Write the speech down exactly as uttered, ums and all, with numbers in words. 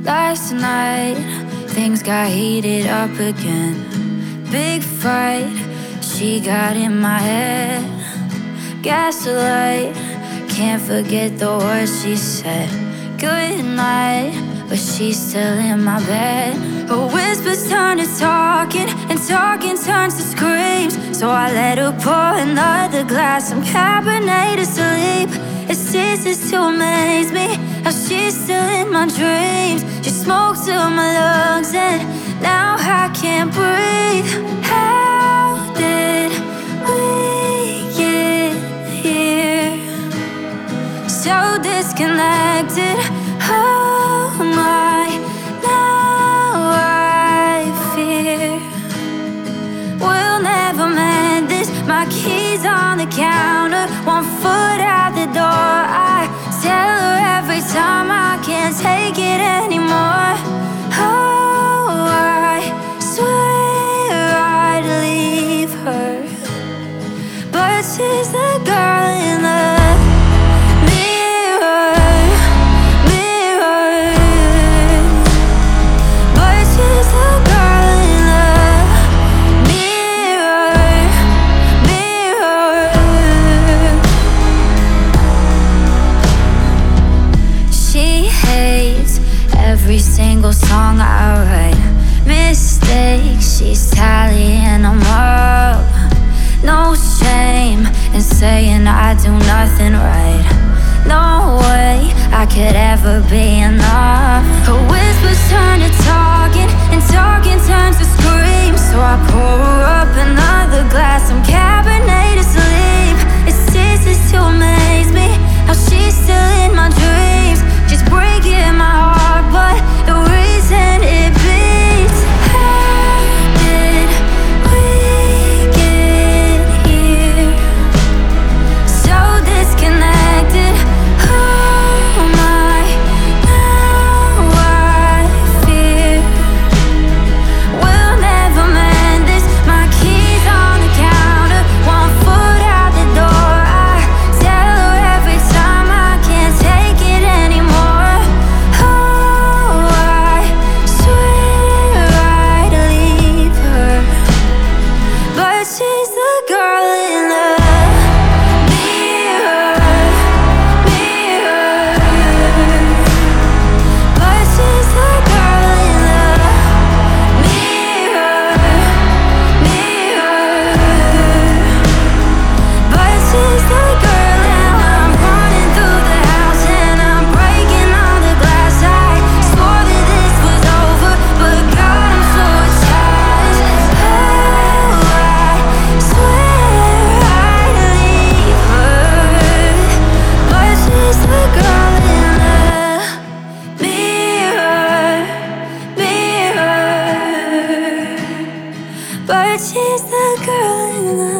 Last night, things got heated up again. Big fight, she got in my head. Gaslight, can't forget the words she said. Good night, but she's still in my bed. Her whispers turn to talking, and talking turns to screams. So I let her pour another glass, some Cabernet to sleep. It ceases to amaze me how she's still in my dreams. She smokes till my lungs and now I can't breathe. How did we get here? So disconnected. Oh my, now I fear we'll never mend this. My keys on the counter, one foot out the door. I tell her every time I can't take it anymore. Oh, I swear I'd leave her, but she's the girl in the mirror, mirror. But she's the girl in the mirror, mirror. She hates every single song I write. Mistakes, she's tallying them up. No shame in saying I do nothing right. No way I could ever be enough. Her whispers turn to talking, and talking turns to screams. So I pour her up another glass, some Cabernet to sleep. It ceases to amaze me how she's still in my dreams. She's breaking my heart, but the reason it beats. How did we get here? So disconnected. Oh my, now I fear we'll never mend this. My keys on the counter, one foot out the door. I tell her every time I can't take it anymore. Oh, I swear I'd leave her, but she's the girl in the mirror, mirror. But she's the girl in the mirror, mirror. But she's the girl, and I'm running through the house and I'm breaking all the glass. I swore that this was over, but God, I'm so attached. Oh, I swear I'd leave her, but she's the girl in the mirror, mirror. But she's the girl in the